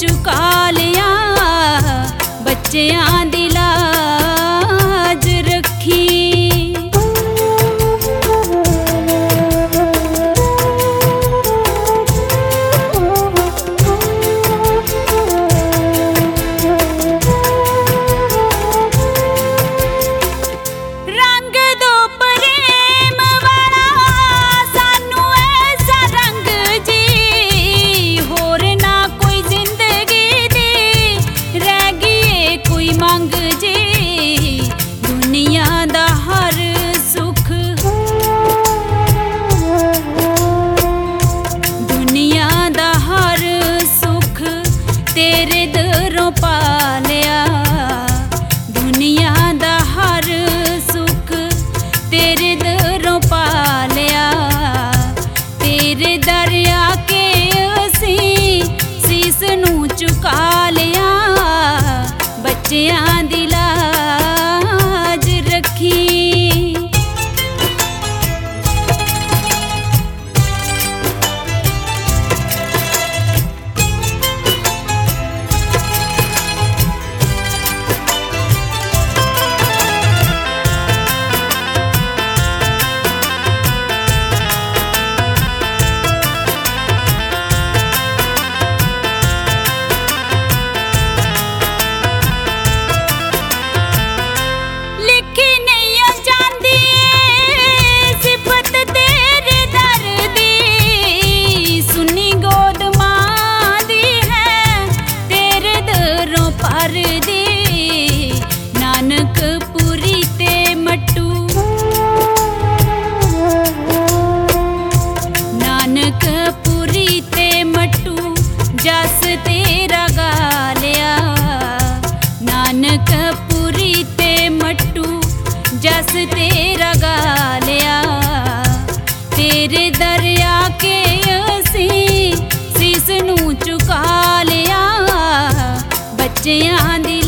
चुका लिया, बच्चियां दी लाज रखी। तेरे दरों पा लिया, दुनिया दा हर सुख तेरे दरों पा लिया। तेरे दर आके असीं सीस नूं चुका लिया, बच्चियां दी लाज रखी। नानकपुरी ते मट्टू, नानकपुरी ते मट्टू जस तेरा गा लिया। नानकपुरी ते मट्टू जस तेरा गा लिया। तेरे दर आके असीं सीस नूं चुका लिया, बच्चियां दी